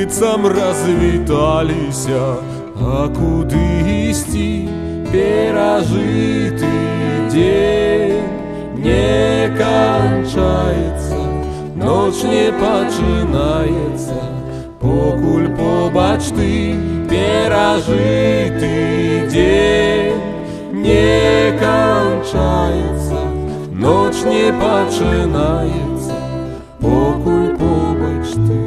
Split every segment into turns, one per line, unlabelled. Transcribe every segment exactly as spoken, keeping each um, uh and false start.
быццам развіталіся, а куды ісці? Перажыты дзень не канчаецца, ноч не пачынаецца, покуль побач ты. Перажыты дзень не канчаецца, ноч не пачынаецца, покуль побач ты.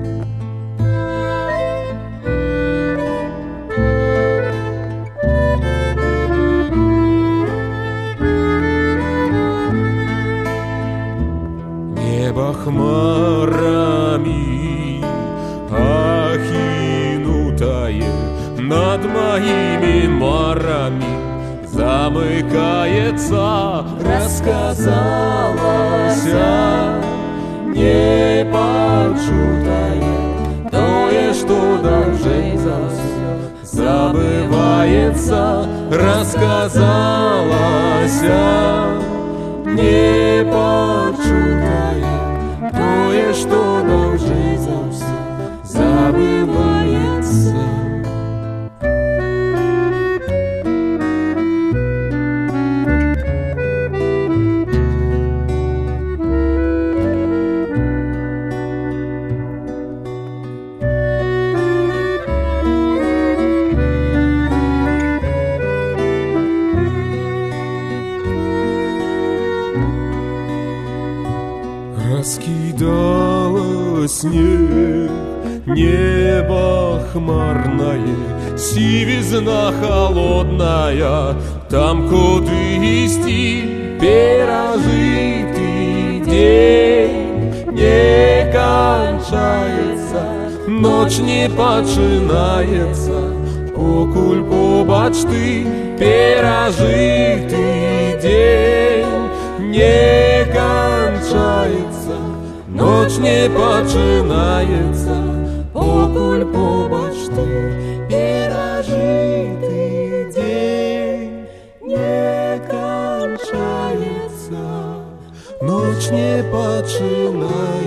Небо хмарами ахинутое над моими марами замыкается, рассказалася непочутае, тое, что дальжэй за всё забывается. Рассказалася непочутае, тое, что дальжэй за всё забывается. Раскидала снег, небо хмарное, сивизна холодная, там куды ісці? Перажитый день не кончается, ночь не починається, покуль побач ты. Перажитый день не кончается, ночь не починається, покуль побач ты. Перажитый день не кончается, ночь не починається.